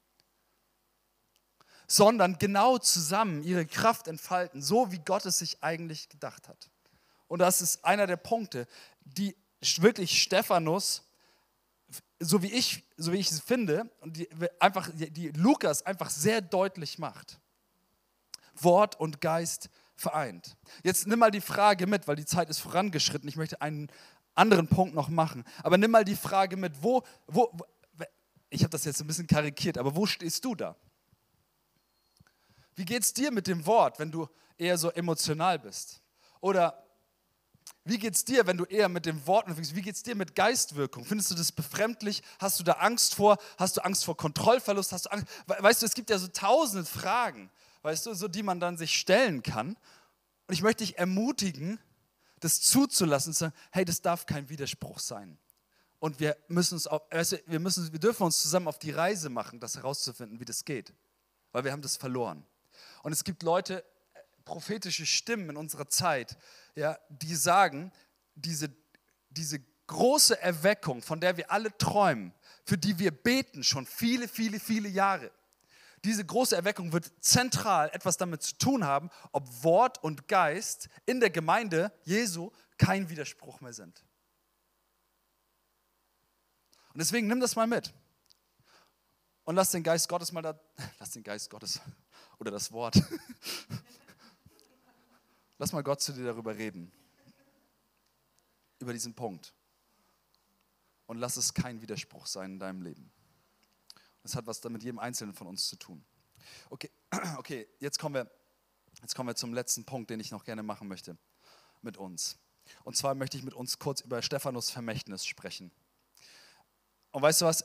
sondern genau zusammen ihre Kraft entfalten, so wie Gott es sich eigentlich gedacht hat. Und das ist einer der Punkte, die wirklich Stephanus, so wie ich es finde, und die Lukas einfach sehr deutlich macht. Wort und Geist vereint. Jetzt nimm mal die Frage mit, weil die Zeit ist vorangeschritten. Ich möchte einen anderen Punkt noch machen. Aber nimm mal die Frage mit, ich habe das jetzt ein bisschen karikiert, aber wo stehst du da? Wie geht es dir mit dem Wort, wenn du eher so emotional bist? Oder wie geht es dir, wenn du eher mit dem Wort unterwegs bist? Wie geht es dir mit Geistwirkung? Findest du das befremdlich? Hast du da Angst vor? Hast du Angst vor Kontrollverlust? Hast du Angst? Weißt du, es gibt ja so tausende Fragen, weißt du, so die man dann sich stellen kann. Und ich möchte dich ermutigen, das zuzulassen und zu sagen, hey, das darf kein Widerspruch sein. Und wir dürfen uns zusammen auf die Reise machen, das herauszufinden, wie das geht. Weil wir haben das verloren. Und es gibt Leute, prophetische Stimmen in unserer Zeit, ja, die sagen, diese große Erweckung, von der wir alle träumen, für die wir beten schon viele, viele, viele Jahre, diese große Erweckung wird zentral etwas damit zu tun haben, ob Wort und Geist in der Gemeinde Jesu kein Widerspruch mehr sind. Und deswegen nimm das mal mit. Und lass den Geist Gottes oder das Wort, lass mal Gott zu dir darüber reden. Über diesen Punkt. Und lass es kein Widerspruch sein in deinem Leben. Das hat was dann mit jedem Einzelnen von uns zu tun. Okay, jetzt kommen wir zum letzten Punkt, den ich noch gerne machen möchte mit uns. Und zwar möchte ich mit uns kurz über Stephanus' Vermächtnis sprechen. Und weißt du was? Das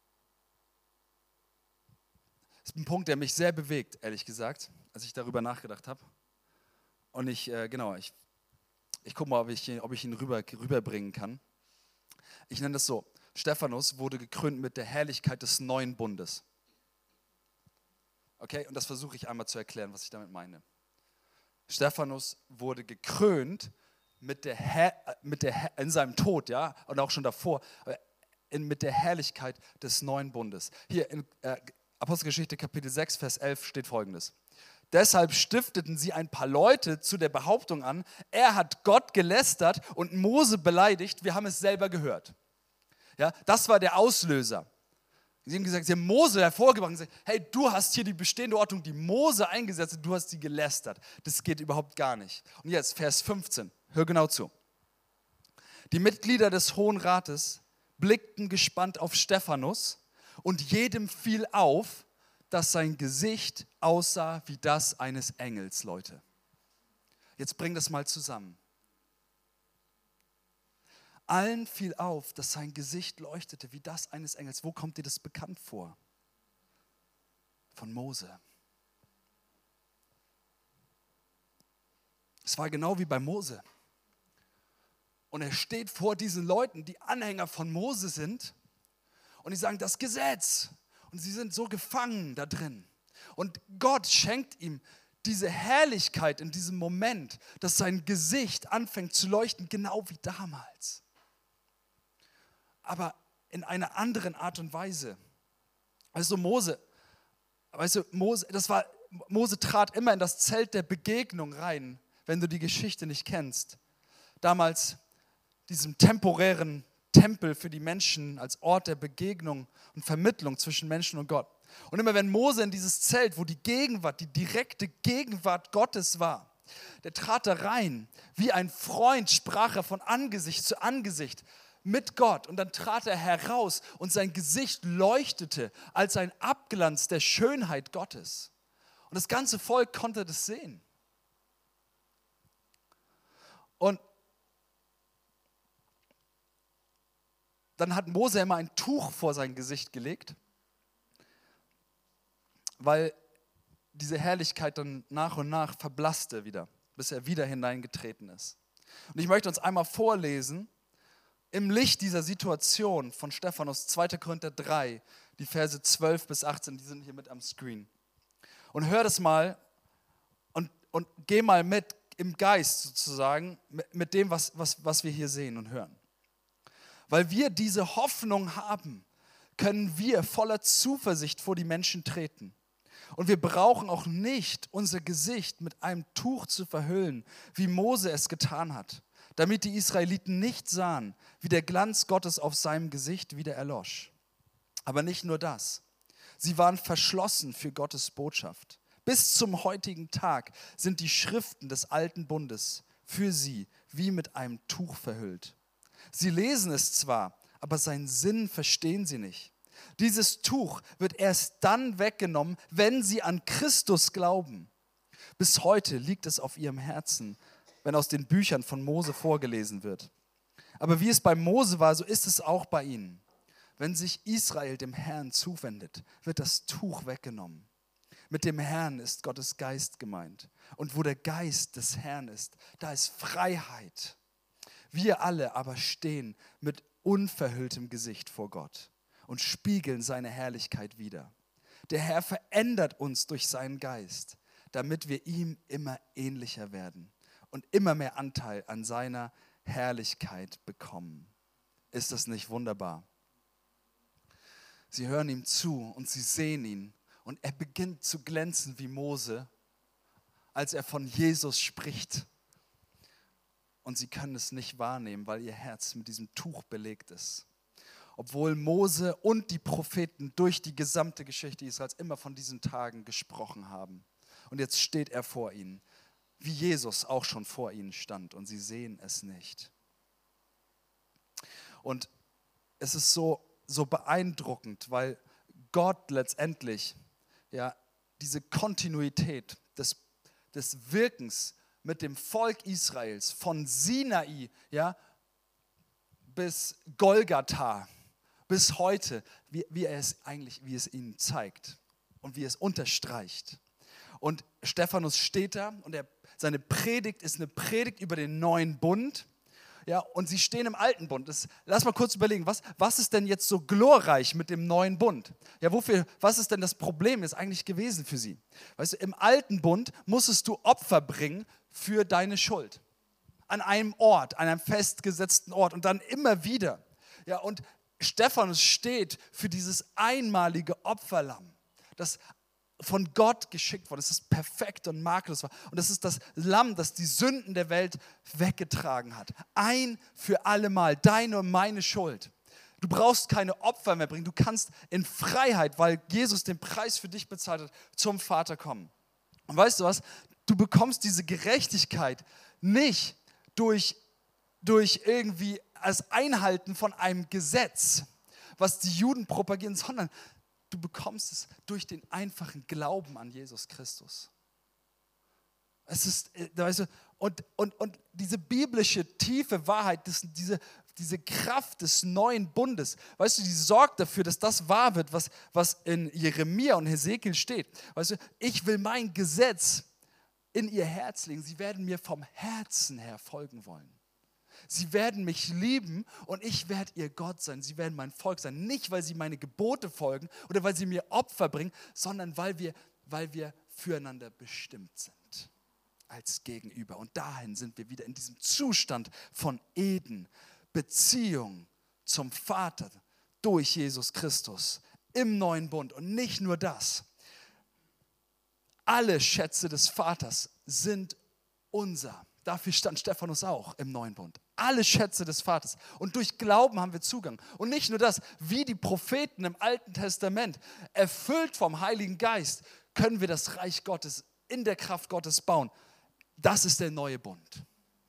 ist ein Punkt, der mich sehr bewegt, ehrlich gesagt, als ich darüber nachgedacht habe. Und ich gucke mal, ob ich ihn rüberbringen kann. Ich nenne das so: Stephanus wurde gekrönt mit der Herrlichkeit des neuen Bundes. Okay, und das versuche ich einmal zu erklären, was ich damit meine. Stephanus wurde gekrönt in seinem Tod, ja, und auch schon davor, mit der Herrlichkeit des neuen Bundes. Hier in Apostelgeschichte Kapitel 6, Vers 11 steht Folgendes: Deshalb stifteten sie ein paar Leute zu der Behauptung an, er hat Gott gelästert und Mose beleidigt. Wir haben es selber gehört. Ja, das war der Auslöser. Sie haben gesagt, sie haben Mose hervorgebracht und gesagt, hey, du hast hier die bestehende Ordnung, die Mose eingesetzt hat, du hast sie gelästert. Das geht überhaupt gar nicht. Und jetzt Vers 15, hör genau zu. Die Mitglieder des Hohen Rates blickten gespannt auf Stephanus und jedem fiel auf, dass sein Gesicht aussah wie das eines Engels, Leute. Jetzt bring das mal zusammen. Allen fiel auf, dass sein Gesicht leuchtete wie das eines Engels. Wo kommt dir das bekannt vor? Von Mose. Es war genau wie bei Mose. Und er steht vor diesen Leuten, die Anhänger von Mose sind, und die sagen, das Gesetz. Und sie sind so gefangen da drin. Und Gott schenkt ihm diese Herrlichkeit in diesem Moment, dass sein Gesicht anfängt zu leuchten, genau wie damals. Aber in einer anderen Art und Weise. Mose trat immer in das Zelt der Begegnung rein, wenn du die Geschichte nicht kennst. Damals diesem temporären Tempel für die Menschen als Ort der Begegnung und Vermittlung zwischen Menschen und Gott. Und immer wenn Mose in dieses Zelt, wo die direkte Gegenwart Gottes war, der trat da rein, wie ein Freund sprach er von Angesicht zu Angesicht mit Gott. Und dann trat er heraus und sein Gesicht leuchtete als ein Abglanz der Schönheit Gottes. Und das ganze Volk konnte das sehen. Und dann hat Mose immer ein Tuch vor sein Gesicht gelegt, weil diese Herrlichkeit dann nach und nach verblasste wieder, bis er wieder hineingetreten ist. Und ich möchte uns einmal vorlesen, im Licht dieser Situation von Stephanus, 2. Korinther 3, die Verse 12 bis 18, die sind hier mit am Screen. Und hör das mal und geh mal mit im Geist sozusagen, mit dem, was wir hier sehen und hören. Weil wir diese Hoffnung haben, können wir voller Zuversicht vor die Menschen treten. Und wir brauchen auch nicht unser Gesicht mit einem Tuch zu verhüllen, wie Mose es getan hat, damit die Israeliten nicht sahen, wie der Glanz Gottes auf seinem Gesicht wieder erlosch. Aber nicht nur das. Sie waren verschlossen für Gottes Botschaft. Bis zum heutigen Tag sind die Schriften des alten Bundes für sie wie mit einem Tuch verhüllt. Sie lesen es zwar, aber seinen Sinn verstehen sie nicht. Dieses Tuch wird erst dann weggenommen, wenn sie an Christus glauben. Bis heute liegt es auf ihrem Herzen, wenn aus den Büchern von Mose vorgelesen wird. Aber wie es bei Mose war, so ist es auch bei ihnen. Wenn sich Israel dem Herrn zuwendet, wird das Tuch weggenommen. Mit dem Herrn ist Gottes Geist gemeint. Und wo der Geist des Herrn ist, da ist Freiheit. Wir alle aber stehen mit unverhülltem Gesicht vor Gott und spiegeln seine Herrlichkeit wider. Der Herr verändert uns durch seinen Geist, damit wir ihm immer ähnlicher werden und immer mehr Anteil an seiner Herrlichkeit bekommen. Ist das nicht wunderbar? Sie hören ihm zu und sie sehen ihn und er beginnt zu glänzen wie Mose, als er von Jesus spricht. Und sie können es nicht wahrnehmen, weil ihr Herz mit diesem Tuch belegt ist. obwohl Mose und die Propheten durch die gesamte Geschichte Israels immer von diesen Tagen gesprochen haben. Und jetzt steht er vor ihnen, wie Jesus auch schon vor ihnen stand, und sie sehen es nicht. Und es ist so beeindruckend, weil Gott letztendlich diese Kontinuität des Wirkens mit dem Volk Israels von Sinai bis Golgatha, bis heute, wie es ihnen zeigt und wie es unterstreicht. Und Stephanus steht da und seine Predigt ist eine Predigt über den neuen Bund. Ja, und sie stehen im alten Bund. Lass mal kurz überlegen, was ist denn jetzt so glorreich mit dem neuen Bund? Ja, was ist denn das Problem jetzt eigentlich gewesen für sie? Weißt du, im alten Bund musstest du Opfer bringen für deine Schuld. An einem Ort, an einem festgesetzten Ort und dann immer wieder. Ja, und Stephanus steht für dieses einmalige Opferlamm, das von Gott geschickt worden. Es ist perfekt und makellos war. Und das ist das Lamm, das die Sünden der Welt weggetragen hat. Ein für alle Mal, deine und meine Schuld. Du brauchst keine Opfer mehr bringen. Du kannst in Freiheit, weil Jesus den Preis für dich bezahlt hat, zum Vater kommen. Und weißt du was? Du bekommst diese Gerechtigkeit nicht durch irgendwie als Einhalten von einem Gesetz, was die Juden propagieren, sondern du bekommst es durch den einfachen Glauben an Jesus Christus. Es ist, weißt du, und diese biblische tiefe Wahrheit, diese Kraft des neuen Bundes, weißt du, die sorgt dafür, dass das wahr wird, was in Jeremia und Hesekiel steht. Weißt du, ich will mein Gesetz in ihr Herz legen. Sie werden mir vom Herzen her folgen wollen. Sie werden mich lieben und ich werde ihr Gott sein. Sie werden mein Volk sein. Nicht, weil sie meine Gebote folgen oder weil sie mir Opfer bringen, sondern weil wir füreinander bestimmt sind als Gegenüber. Und dahin sind wir wieder in diesem Zustand von Eden, Beziehung zum Vater durch Jesus Christus im neuen Bund. Und nicht nur das. Alle Schätze des Vaters sind unser. Dafür stand Stephanus auch im neuen Bund. Alle Schätze des Vaters. Und durch Glauben haben wir Zugang. Und nicht nur das, wie die Propheten im Alten Testament, erfüllt vom Heiligen Geist, können wir das Reich Gottes in der Kraft Gottes bauen. Das ist der neue Bund.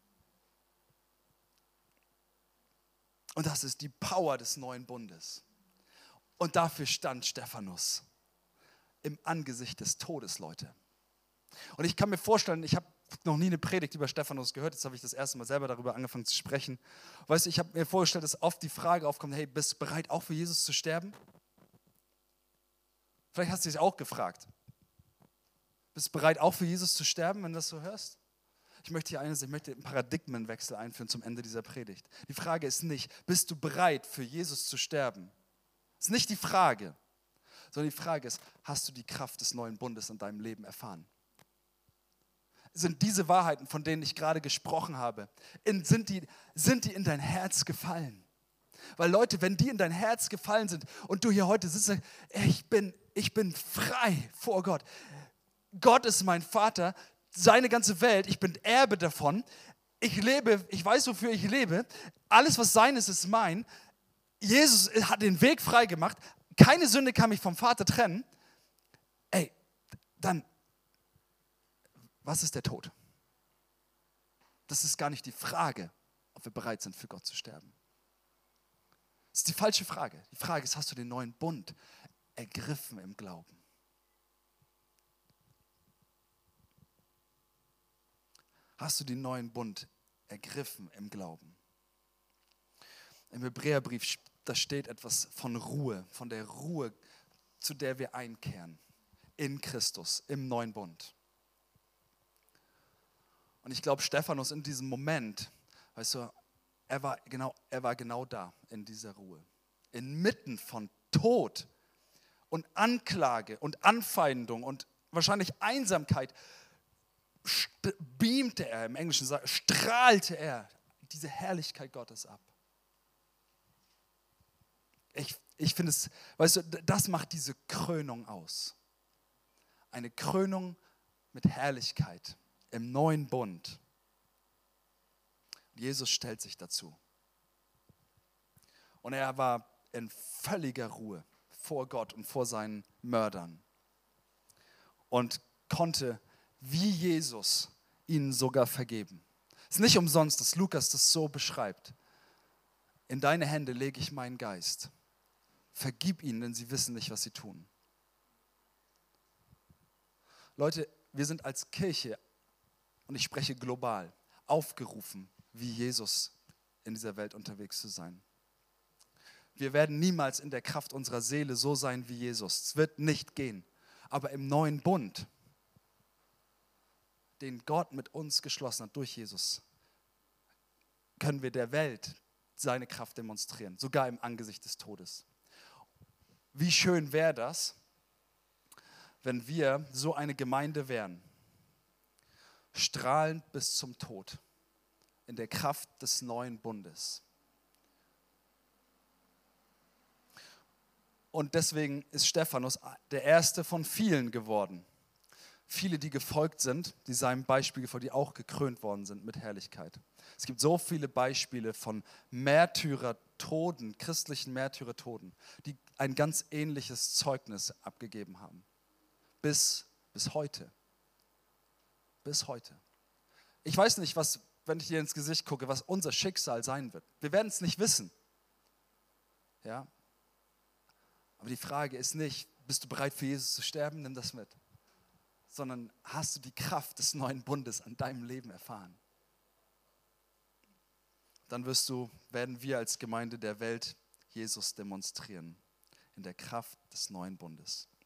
Und das ist die Power des neuen Bundes. Und dafür stand Stephanus im Angesicht des Todes, Leute. Und ich kann mir vorstellen, ich habe noch nie eine Predigt über Stephanus gehört, jetzt habe ich das erste Mal selber darüber angefangen zu sprechen. Weißt du, ich habe mir vorgestellt, dass oft die Frage aufkommt, hey, bist du bereit, auch für Jesus zu sterben? Vielleicht hast du dich auch gefragt. Bist du bereit, auch für Jesus zu sterben, wenn du das so hörst? Ich möchte einen Paradigmenwechsel einführen zum Ende dieser Predigt. Die Frage ist nicht, bist du bereit, für Jesus zu sterben? Das ist nicht die Frage, sondern die Frage ist, hast du die Kraft des neuen Bundes in deinem Leben erfahren? Sind diese Wahrheiten, von denen ich gerade gesprochen habe, sind die in dein Herz gefallen? Weil Leute, wenn die in dein Herz gefallen sind und du hier heute sitzt, ich bin frei vor Gott. Gott ist mein Vater, seine ganze Welt, ich bin Erbe davon. Ich lebe, ich weiß, wofür ich lebe. Alles, was seines, ist mein. Jesus hat den Weg frei gemacht. Keine Sünde kann mich vom Vater trennen. Ey, dann, was ist der Tod? Das ist gar nicht die Frage, ob wir bereit sind, für Gott zu sterben. Das ist die falsche Frage. Die Frage ist, hast du den neuen Bund ergriffen im Glauben? Hast du den neuen Bund ergriffen im Glauben? Im Hebräerbrief, da steht etwas von Ruhe, von der Ruhe, zu der wir einkehren. In Christus, im neuen Bund. Und ich glaube, Stephanus in diesem Moment, weißt du, er war genau da, in dieser Ruhe. Inmitten von Tod und Anklage und Anfeindung und wahrscheinlich Einsamkeit, beamte er, im Englischen strahlte er diese Herrlichkeit Gottes ab. Ich finde es, weißt du, das macht diese Krönung aus. Eine Krönung mit Herrlichkeit im neuen Bund. Jesus stellt sich dazu. Und er war in völliger Ruhe vor Gott und vor seinen Mördern und konnte wie Jesus ihnen sogar vergeben. Es ist nicht umsonst, dass Lukas das so beschreibt. In deine Hände lege ich meinen Geist. Vergib ihnen, denn sie wissen nicht, was sie tun. Leute, wir sind als Kirche, und ich spreche global, aufgerufen, wie Jesus in dieser Welt unterwegs zu sein. Wir werden niemals in der Kraft unserer Seele so sein wie Jesus. Es wird nicht gehen. Aber im neuen Bund, den Gott mit uns geschlossen hat durch Jesus, können wir der Welt seine Kraft demonstrieren, sogar im Angesicht des Todes. Wie schön wäre das, wenn wir so eine Gemeinde wären, strahlend bis zum Tod, in der Kraft des neuen Bundes. Und deswegen ist Stephanus der erste von vielen geworden. Viele, die gefolgt sind, die seinem Beispiel gefolgt, die auch gekrönt worden sind mit Herrlichkeit. Es gibt so viele Beispiele von Märtyrertoden, christlichen Märtyrertoden, die ein ganz ähnliches Zeugnis abgegeben haben. Bis heute. Bis heute. Ich weiß nicht, wenn ich dir ins Gesicht gucke, was unser Schicksal sein wird. Wir werden es nicht wissen. Ja? Aber die Frage ist nicht, bist du bereit für Jesus zu sterben? Nimm das mit. Sondern hast du die Kraft des neuen Bundes an deinem Leben erfahren? Dann werden wir als Gemeinde der Welt Jesus demonstrieren. In der Kraft des neuen Bundes.